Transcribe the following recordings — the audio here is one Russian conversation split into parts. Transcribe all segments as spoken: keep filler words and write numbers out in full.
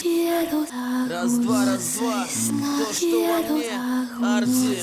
Раз, два, раз, два. То, что во мне, Арти.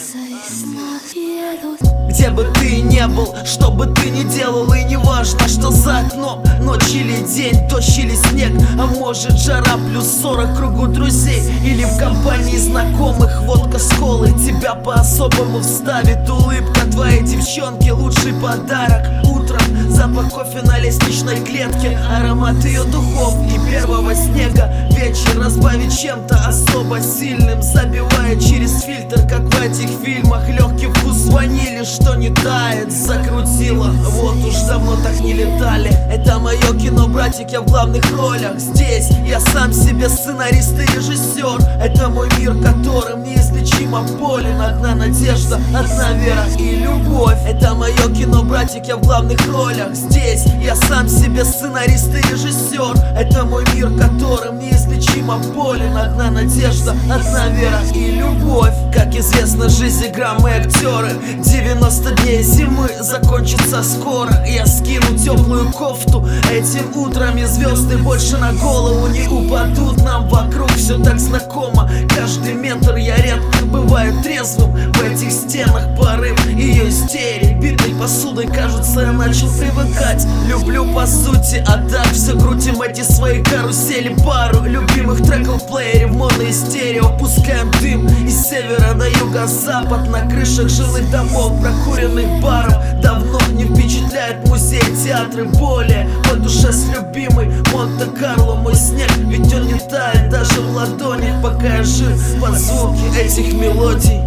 Где бы ты не был, что бы ты ни делал, и не важно, что за окном, ночь или день, дождь или снег, а может жара плюс сорок в кругу друзей, или в компании знакомых водка с колой тебя по-особому вставит улыбка твоей девчонки, лучший подарок. Утром запах кофе на лестничной клетке, аромат ее духов и первого снега. Вечер разбавить чем-то особо сильным, забивая через фильтр, как в этих фильмах. Легкий вкус ванили, что не тает, закрутило, вот уж давно так не летали. Это мое кино, братик, я в главных ролях. Здесь я сам себе сценарист и режиссер. Это мой мир, которым неизлечимо болен. Одна надежда, одна вера и любовь. Это мое кино, братик, я в главных ролях. Здесь я сам себе сценарист и режиссер. Это мой мир, которым неизлечимо болен. Одна надежда, одна вера и любовь. Как известно, жизнь игра, мы актеры. девяносто дней зимы закончится скоро. Я скину теплую кофту этим утром, и звезды больше на голову не упадут. Нам вокруг все так знакомо. Каждый ментор, я редко бываю трезвым. В этих стенах порыв ее истерик. Битой посудой, кажется, я начал привыкать. Люблю по сути, а так все крутим эти свои карусели. Пару любимых треков в плеере в моно и стерео. Пускаем дым из севера на юго-запад. На крышах жилых домов, прокуренных баров. Давно не впечатляет музей, театры более. По душе с любимой Монте-Карло мой снег, ведь он не тает даже в ладонях, пока я жив под звуки этих мелодий.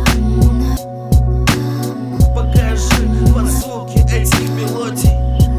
Пока я жив под звуки этих мелодий.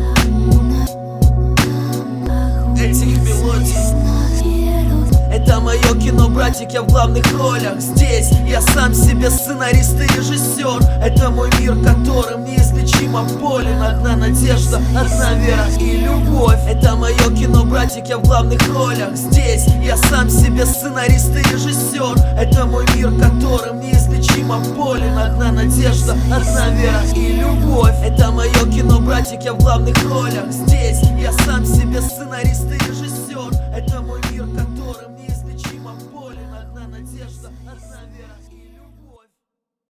Этих мелодий. Это мое кино, братик, я в главных ролях. Здесь я сам себе сценарист и режиссер. Это мой мир, которым неизлечимо болен. Одна надежда, одна вера и любовь. Это мое кино, братик, я в главных ролях. Здесь я сам себе сценарист и режиссер. Это мой мир, которым неизлечимо болен. Одна надежда, одна вера и любовь. Это мое кино, братик, я в главных ролях. Здесь я сам себе сценарист и режиссер. Это мой мир, который